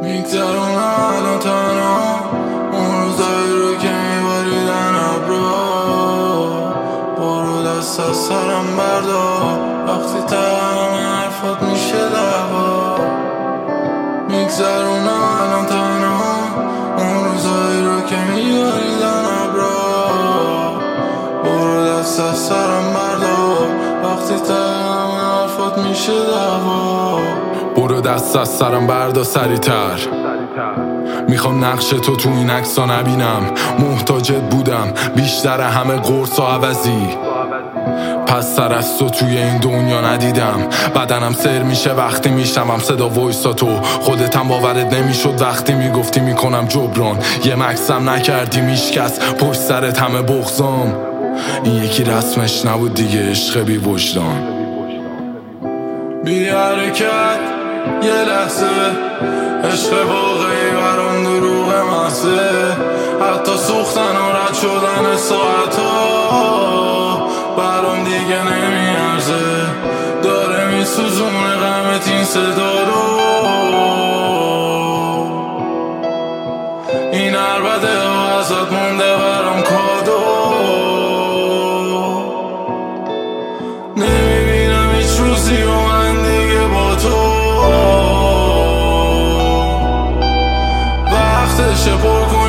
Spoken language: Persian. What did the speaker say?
میگذرونم الان تنها اون روزایی رو که میباریدن ابرا. برو دست از سرم بردار وقتی تمام حرفات میشه دعوا. میگذرونم الان تنها اون روزایی رو که میباریدن ابرا. برو دست از سرم بردار وقتی تمام حرفات میشه دعوا. برو دست از سرم بردار سریعتر، میخوام نقش تو این عکسا نبینم. محتاجت بودم بیشتر همه قرص و عوضی، پس سر از توی این دنیا ندیدم. بدنم سر میشه وقتی میشنوم صدا وایساتو. خودتم باورت نمیشد وقتی میگفتی میکنم جبران. یه مکسم نکردی میشکست پشت سرت همه بغضام. این یکی رسمش نبود دیگه، عشق بی وجدان. بی حرکت یه لحظه، عشق واقعی برام دروغ محضه. حتی سوختن و رد شدن ساعتا برام دیگه نمیارزه. داره میسوزونه غمت این صدا رو. این عربده ها ازت مونده برام کادو. نمیبینم هیچ روزی و من دیگه با تو. وقتشه پر کن